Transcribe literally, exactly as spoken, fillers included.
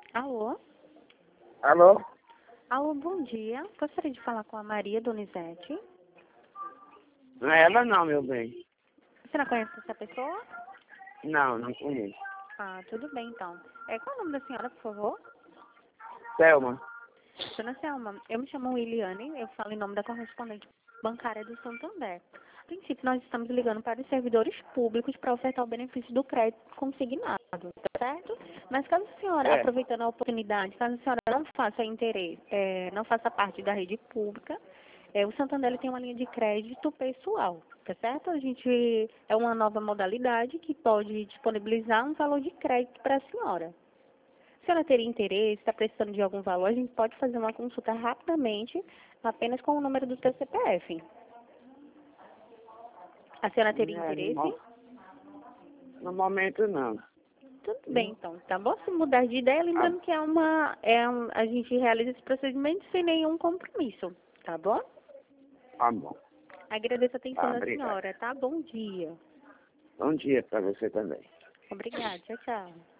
Alô? Alô? Alô, bom dia. Gostaria de falar com a Maria Donizete. Não é ela não, meu bem. Você não conhece essa pessoa? Não, não conheço. Ah, tudo bem então. É, qual é o nome da senhora, por favor? Selma. Dona Selma, eu me chamo Williane, eu falo em nome da correspondente bancária do Santander. A princípio, nós estamos ligando para os servidores públicos para ofertar o benefício do crédito consignado, tá certo? Mas caso a senhora, É. aproveitando a oportunidade, caso a senhora não faça interesse, é, não faça parte da rede pública, é, o Santander ele tem uma linha de crédito pessoal, tá certo? A gente é uma nova modalidade que pode disponibilizar um valor de crédito para a senhora. Se ela teria interesse, está precisando de algum valor, a gente pode fazer uma consulta rapidamente, apenas com o número do seu C P F. A senhora teria É, no, interesse? mo- no momento não. Tudo bem, então, tá bom? Se mudar de ideia, Ah, lembrando que é uma, é um, a gente realiza esse procedimento sem nenhum compromisso, tá bom? tá bom. Agradeço a Tá, atenção da obrigado. senhora, tá? Bom dia. Bom dia para você também. Obrigada, tchau, tchau.